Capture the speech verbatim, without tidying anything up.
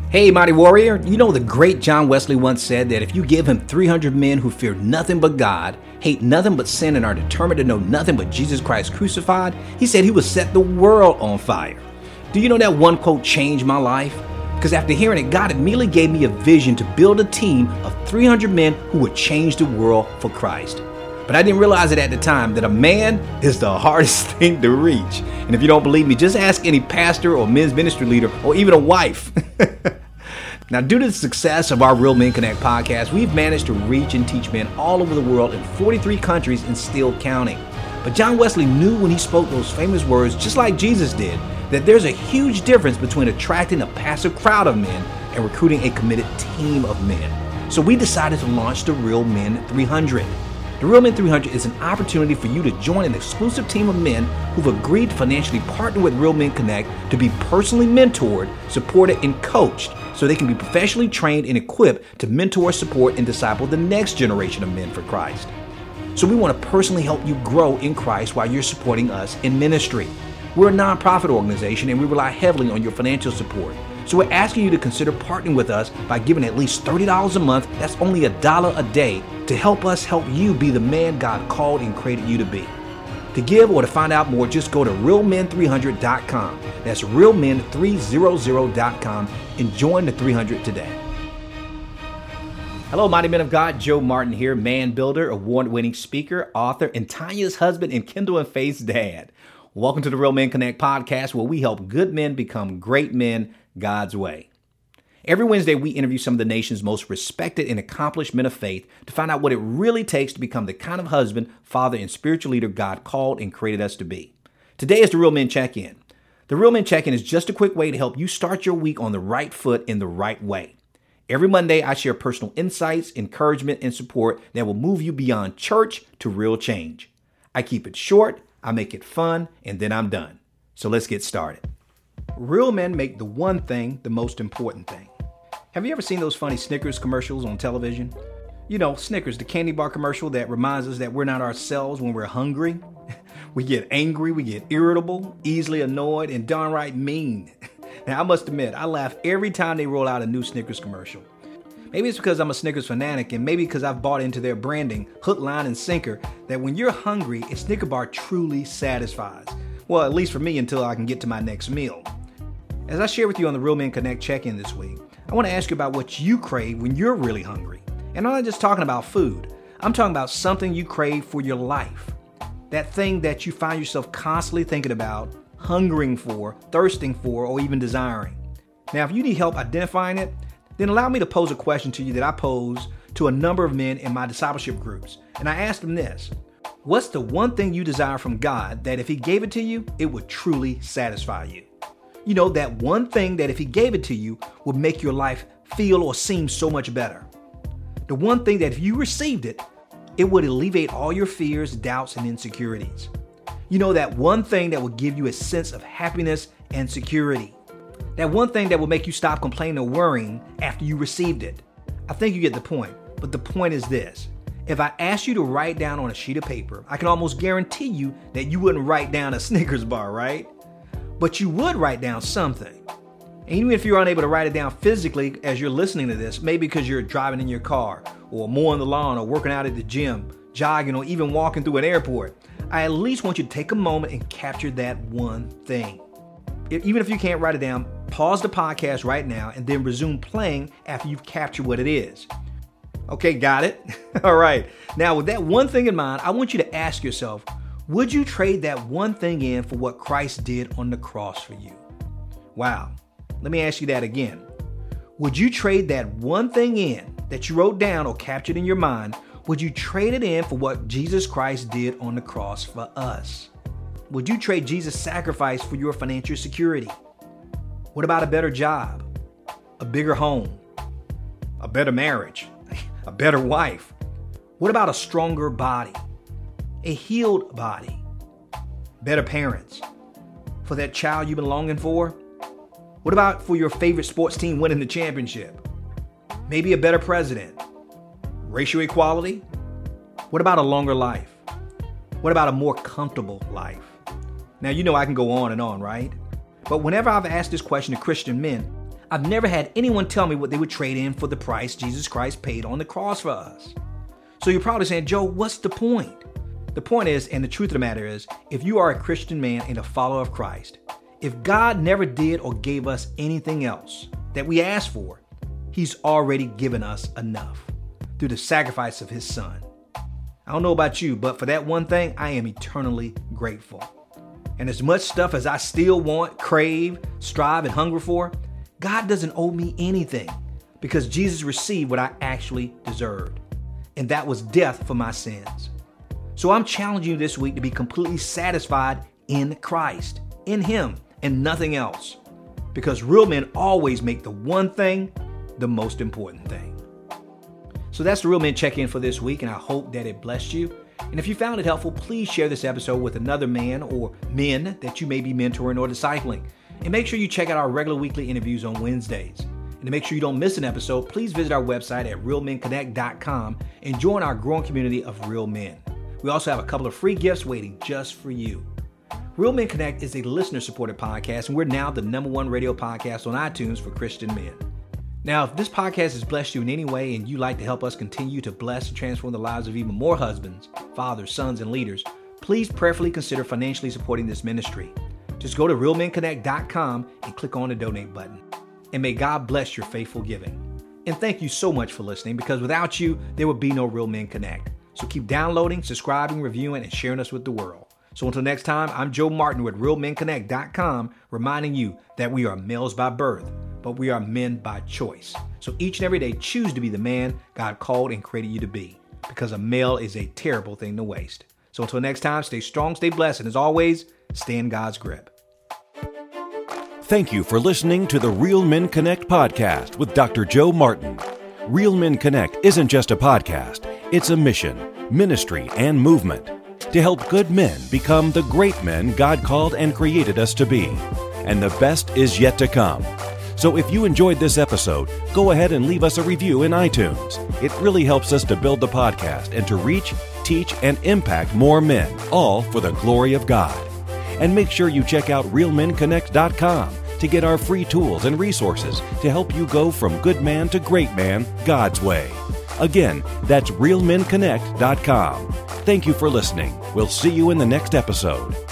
Hey, Mighty Warrior, you know the great John Wesley once said that if you give him three hundred men who fear nothing but God, hate nothing but sin, and are determined to know nothing but Jesus Christ crucified, he said he would set the world on fire. Do you know that one quote changed my life? Because after hearing it, God immediately gave me a vision to build a team of three hundred men who would change the world for Christ. But I didn't realize it at the time that a man is the hardest thing to reach. And if you don't believe me, just ask any pastor or men's ministry leader or even a wife. Now, due to the success of our Real Men Connect podcast, we've managed to reach and teach men all over the world in forty-three countries and still counting. But John Wesley knew when he spoke those famous words, just like Jesus did, that there's a huge difference between attracting a passive crowd of men and recruiting a committed team of men. So we decided to launch the Real Men three hundred. The Real Men three hundred is an opportunity for you to join an exclusive team of men who've agreed to financially partner with Real Men Connect to be personally mentored, supported, and coached so they can be professionally trained and equipped to mentor, support, and disciple the next generation of men for Christ. So we want to personally help you grow in Christ while you're supporting us in ministry. We're a nonprofit organization and we rely heavily on your financial support. So we're asking you to consider partnering with us by giving at least thirty dollars a month, that's only a dollar a day, to help us help you be the man God called and created you to be. To give or to find out more, just go to real men three hundred dot com. That's real men three hundred dot com and join the three hundred today. Hello, mighty men of God. Joe Martin here, man builder, award-winning speaker, author, and Tanya's husband and Kendall and Faith's dad. Welcome to the Real Men Connect podcast, where we help good men become great men God's way. Every Wednesday, we interview some of the nation's most respected and accomplished men of faith to find out what it really takes to become the kind of husband, father, and spiritual leader God called and created us to be. Today is the Real Men Check-In. The Real Men Check-In is just a quick way to help you start your week on the right foot in the right way. Every Monday, I share personal insights, encouragement, and support that will move you beyond church to real change. I keep it short, I make it fun, and then I'm done. So let's get started. Real men make the one thing the most important thing. Have you ever seen those funny Snickers commercials on television? You know, Snickers, the candy bar commercial that reminds us that we're not ourselves when we're hungry. We get angry, we get irritable, easily annoyed, and downright mean. Now, I must admit, I laugh every time they roll out a new Snickers commercial. Maybe it's because I'm a Snickers fanatic, and maybe because I've bought into their branding, hook, line, and sinker, that when you're hungry, a Snicker bar truly satisfies. Well, at least for me, until I can get to my next meal. As I share with you on the Real Men Connect check-in this week, I want to ask you about what you crave when you're really hungry. And I'm not just talking about food. I'm talking about something you crave for your life. That thing that you find yourself constantly thinking about, hungering for, thirsting for, or even desiring. Now, if you need help identifying it, then allow me to pose a question to you that I pose to a number of men in my discipleship groups. And I asked them this: what's the one thing you desire from God that if He gave it to you, it would truly satisfy you? You know, that one thing that if He gave it to you would make your life feel or seem so much better. The one thing that if you received it, it would alleviate all your fears, doubts, and insecurities. You know, that one thing that would give you a sense of happiness and security. That one thing that will make you stop complaining or worrying after you received it. I think you get the point, but the point is this. If I asked you to write down on a sheet of paper, I can almost guarantee you that you wouldn't write down a Snickers bar, right? But you would write down something. And even if you're unable to write it down physically as you're listening to this, maybe because you're driving in your car, or mowing the lawn, or working out at the gym, jogging, or even walking through an airport, I at least want you to take a moment and capture that one thing. Even if you can't write it down, pause the podcast right now and then resume playing after you've captured what it is. Okay, got it? All right. Now, with that one thing in mind, I want you to ask yourself, would you trade that one thing in for what Christ did on the cross for you? Wow. Let me ask you that again. Would you trade that one thing in that you wrote down or captured in your mind? Would you trade it in for what Jesus Christ did on the cross for us? Would you trade Jesus' sacrifice for your financial security? What about a better job, a bigger home, a better marriage, a better wife? What about a stronger body, a healed body, better parents, for that child you've been longing for? What about for your favorite sports team winning the championship? Maybe a better president, racial equality? What about a longer life? What about a more comfortable life? Now, you know I can go on and on, right? But whenever I've asked this question to Christian men, I've never had anyone tell me what they would trade in for the price Jesus Christ paid on the cross for us. So you're probably saying, Joe, what's the point? The point is, and the truth of the matter is, if you are a Christian man and a follower of Christ, if God never did or gave us anything else that we asked for, He's already given us enough through the sacrifice of His Son. I don't know about you, but for that one thing, I am eternally grateful. And as much stuff as I still want, crave, strive, and hunger for, God doesn't owe me anything because Jesus received what I actually deserved. And that was death for my sins. So I'm challenging you this week to be completely satisfied in Christ, in Him, and nothing else. Because real men always make the one thing the most important thing. So that's the Real Men Check-In for this week, and I hope that it blessed you. And if you found it helpful, please share this episode with another man or men that you may be mentoring or discipling. And make sure you check out our regular weekly interviews on Wednesdays. And to make sure you don't miss an episode, please visit our website at real men connect dot com and join our growing community of real men. We also have a couple of free gifts waiting just for you. Real Men Connect is a listener-supported podcast, and we're now the number one radio podcast on iTunes for Christian men. Now, if this podcast has blessed you in any way and you'd like to help us continue to bless and transform the lives of even more husbands, fathers, sons, and leaders, please prayerfully consider financially supporting this ministry. Just go to real men connect dot com and click on the donate button. And may God bless your faithful giving. And thank you so much for listening, because without you, there would be no Real Men Connect. So keep downloading, subscribing, reviewing, and sharing us with the world. So until next time, I'm Joe Martin with real men connect dot com, reminding you that we are males by birth, but we are men by choice. So each and every day, choose to be the man God called and created you to be, because a male is a terrible thing to waste. So until next time, stay strong, stay blessed, and as always, stay in God's grip. Thank you for listening to the Real Men Connect podcast with Doctor Joe Martin. Real Men Connect isn't just a podcast, it's a mission, ministry, and movement to help good men become the great men God called and created us to be. And the best is yet to come. So if you enjoyed this episode, go ahead and leave us a review in iTunes. It really helps us to build the podcast and to reach, teach, and impact more men, all for the glory of God. And make sure you check out real men connect dot com to get our free tools and resources to help you go from good man to great man God's way. Again, that's real men connect dot com. Thank you for listening. We'll see you in the next episode.